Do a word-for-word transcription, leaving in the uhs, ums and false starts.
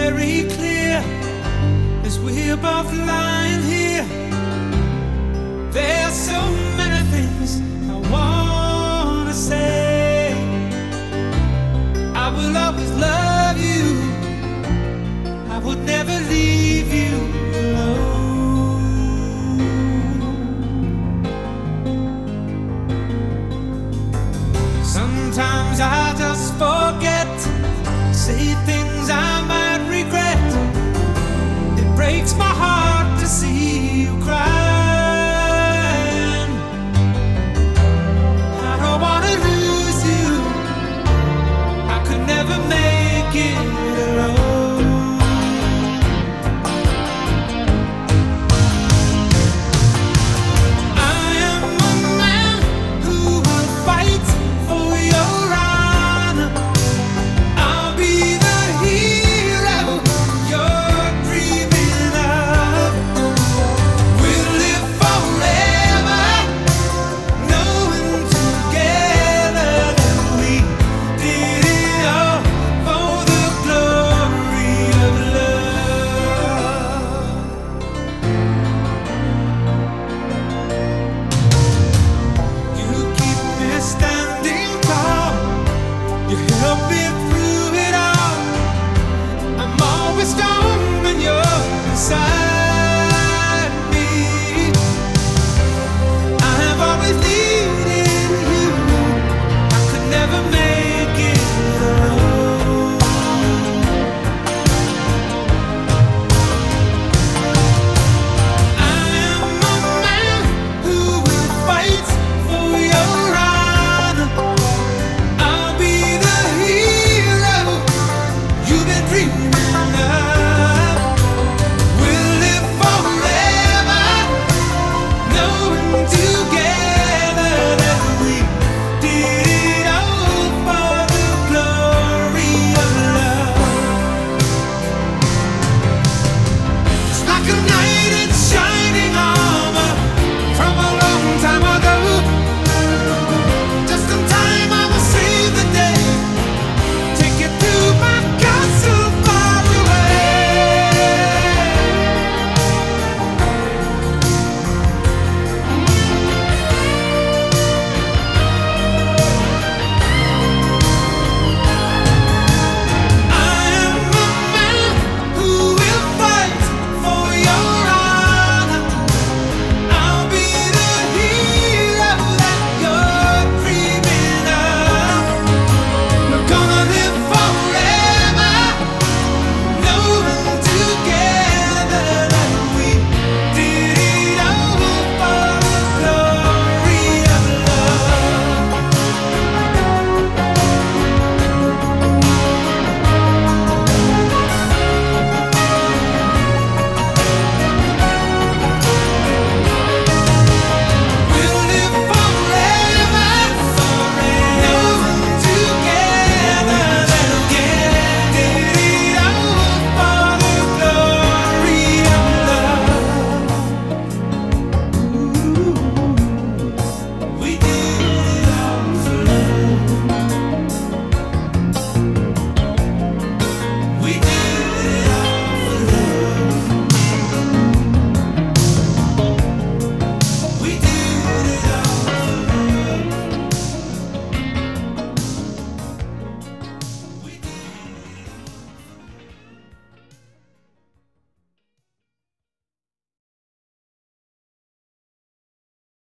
very clear as we're both lying here. There's so many things I wanna say. I will always love you. I would never leave you alone. Sometimes I just forget, say things I might regret. It breaks my heart to see you crying. I don't wanna lose you. I could never make it alone. I am a man who will fight for your honor. I'll be the hero you're dreaming of. We'll live forever, knowing together that we did it all for the glory of love. You keep me standing tall. You help me through it all. I'm always strong when you're beside me. I have always needed you. I could never make it alone. I am a man who will fight for your honor. I'll be the hero you've been dreaming of.